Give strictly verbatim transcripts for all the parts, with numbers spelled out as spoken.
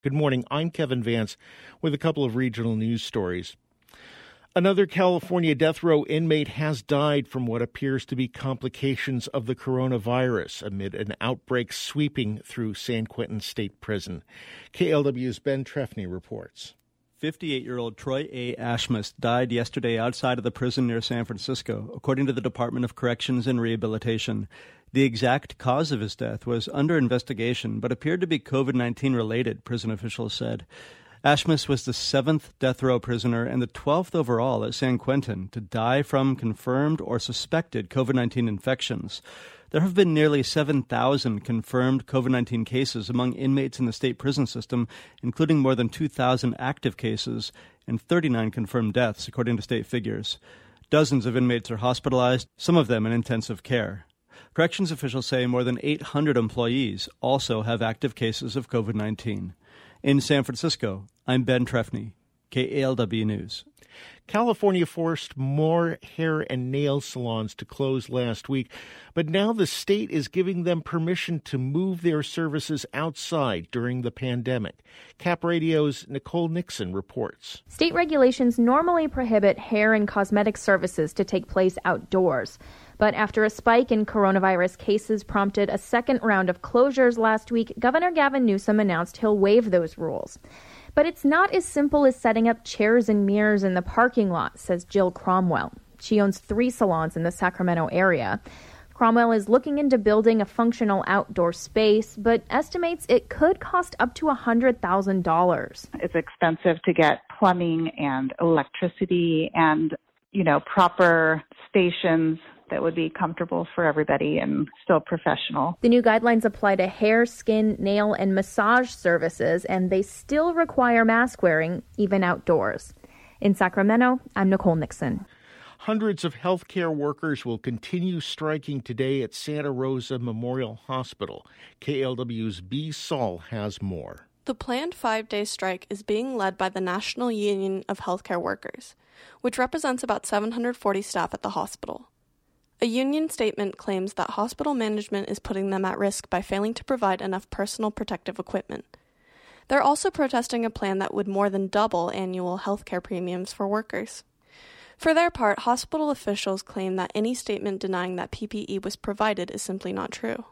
Good morning. I'm Kevin Vance with a couple of regional news stories. Another California death row inmate has died from what appears to be complications of the coronavirus amid an outbreak sweeping through San Quentin State Prison. K L W's Ben Trefny reports. fifty-eight-year-old Troy A. Ashmus died yesterday outside of the prison near San Francisco, according to the Department of Corrections and Rehabilitation. The exact cause of his death was under investigation, but appeared to be covid nineteen related, prison officials said. Ashmus was the seventh death row prisoner and the twelfth overall at San Quentin to die from confirmed or suspected covid nineteen infections. There have been nearly seven thousand confirmed covid nineteen cases among inmates in the state prison system, including more than two thousand active cases and thirty-nine confirmed deaths, according to state figures. Dozens of inmates are hospitalized, some of them in intensive care. Corrections officials say more than eight hundred employees also have active cases of covid nineteen. In San Francisco, I'm Ben Trefny, K A L W News. California forced more hair and nail salons to close last week, but now the state is giving them permission to move their services outside during the pandemic. Cap Radio's Nicole Nixon reports. State regulations normally prohibit hair and cosmetic services to take place outdoors. But after a spike in coronavirus cases prompted a second round of closures last week, Governor Gavin Newsom announced he'll waive those rules. But it's not as simple as setting up chairs and mirrors in the parking lot, says Jill Cromwell. She owns three salons in the Sacramento area. Cromwell is looking into building a functional outdoor space, but estimates it could cost up to one hundred thousand dollars. It's expensive to get plumbing and electricity and, you know, proper stations that would be comfortable for everybody and still professional. The new guidelines apply to hair, skin, nail, and massage services, and they still require mask wearing, even outdoors. In Sacramento, I'm Nicole Nixon. Hundreds of healthcare workers will continue striking today at Santa Rosa Memorial Hospital. K L W's B. Saul has more. The planned five-day strike is being led by the National Union of Healthcare Workers, which represents about seven hundred forty staff at the hospital. A union statement claims that hospital management is putting them at risk by failing to provide enough personal protective equipment. They're also protesting a plan that would more than double annual healthcare premiums for workers. For their part, hospital officials claim that any statement denying that P P E was provided is simply not true.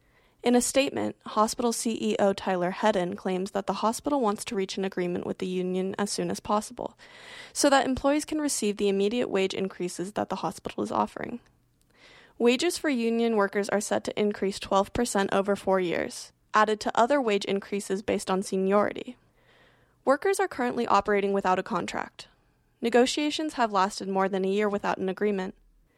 In a statement, hospital C E O Tyler Hedden claims that the hospital wants to reach an agreement with the union as soon as possible, so that employees can receive the immediate wage increases that the hospital is offering. Wages for union workers are set to increase twelve percent over four years, added to other wage increases based on seniority. Workers are currently operating without a contract. Negotiations have lasted more than a year without an agreement.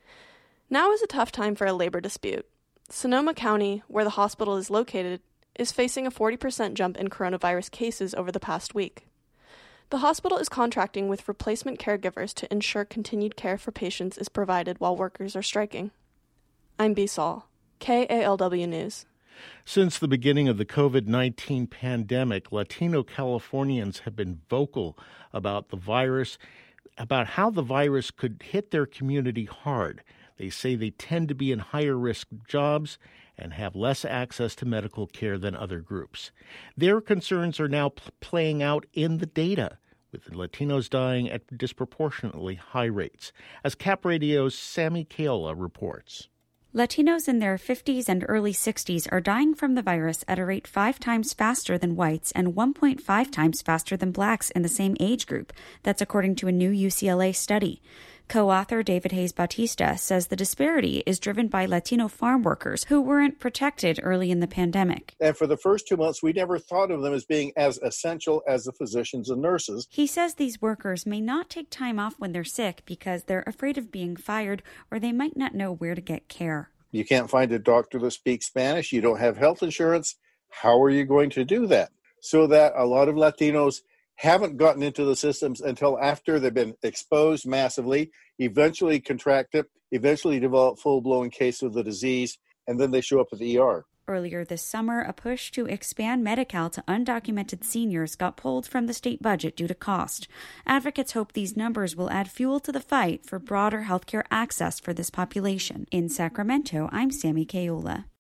Now is a tough time for a labor dispute. Sonoma County, where the hospital is located, is facing a forty percent jump in coronavirus cases over the past week. The hospital is contracting with replacement caregivers to ensure continued care for patients is provided while workers are striking. I'm B. Saul, K A L W News. Since the beginning of the covid nineteen pandemic, Latino Californians have been vocal about the virus, about how the virus could hit their community hard. They say they tend to be in higher risk jobs and have less access to medical care than other groups. Their concerns are now pl- playing out in the data, with Latinos dying at disproportionately high rates, as Cap Radio's Sammy Keola reports. Latinos in their fifties and early sixties are dying from the virus at a rate five times faster than whites and one point five times faster than blacks in the same age group. That's according to a new U C L A study. Co-author David Hayes Bautista says the disparity is driven by Latino farm workers who weren't protected early in the pandemic. And for the first two months, we never thought of them as being as essential as the physicians and nurses. He says these workers may not take time off when they're sick because they're afraid of being fired or they might not know where to get care. You can't find a doctor that speaks Spanish. You don't have health insurance. How are you going to do that? So that a lot of Latinos haven't gotten into the systems until after they've been exposed massively, eventually contract it, eventually develop full-blown case of the disease, and then they show up at the E R. Earlier this summer, a push to expand Medi-Cal to undocumented seniors got pulled from the state budget due to cost. Advocates hope these numbers will add fuel to the fight for broader healthcare access for this population. In Sacramento, I'm Sammy Keola.